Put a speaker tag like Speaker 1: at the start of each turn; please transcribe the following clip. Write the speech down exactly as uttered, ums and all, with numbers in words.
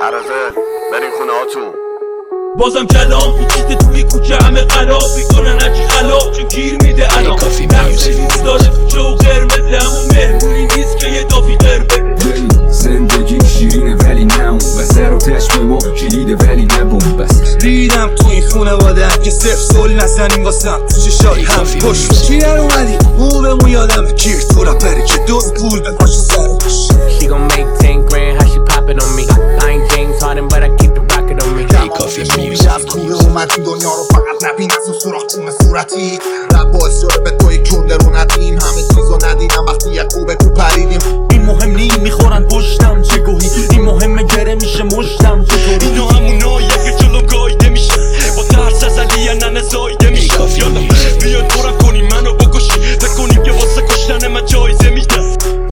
Speaker 1: عرضه برین خونه هاتون.
Speaker 2: بازم کلام پیچیده توی کوچه همه قلاب میکنن عجی خلاب چون گیر میده الان نقصه نیست داره کوچه و قرمزه همون مهمونی نیست که یه دافی قربه.
Speaker 3: زندگی شیرینه ولی نه اون بسر و تشم ما کلیده ولی نه بومبست.
Speaker 4: ریدم تو این خونواده هم که صرف سول نزنیم واسم تو چشای هم پشت چی در اومدی